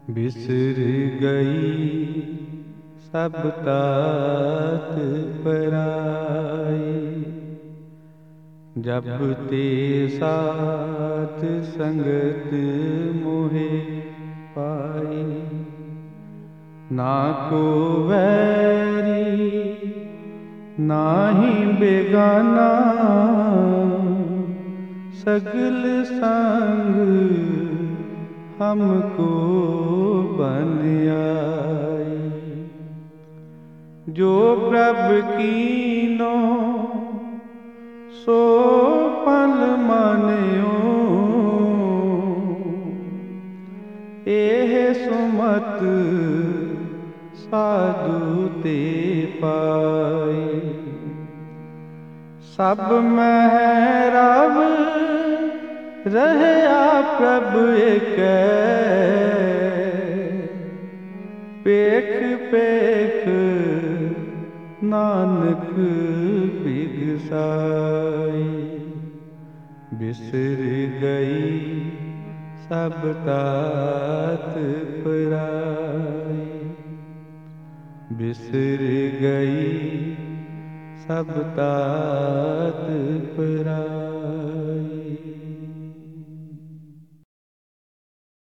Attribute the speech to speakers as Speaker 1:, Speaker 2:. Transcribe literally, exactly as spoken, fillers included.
Speaker 1: बिसर गई सब तात पराई, जब ते साथ संगत मोहे पाई। ना को वैरी नाही बेगाना, सगल संग हमको बन आई। जो प्रभ कीनो सो पल मानियो, एह सुमत साधु ते पाई। सब मह रब रहया प्रभ एकै, पेख पेख नानक बिगसाई। बिसर गई सब तात पराई, बिसर गई सब तात पराई।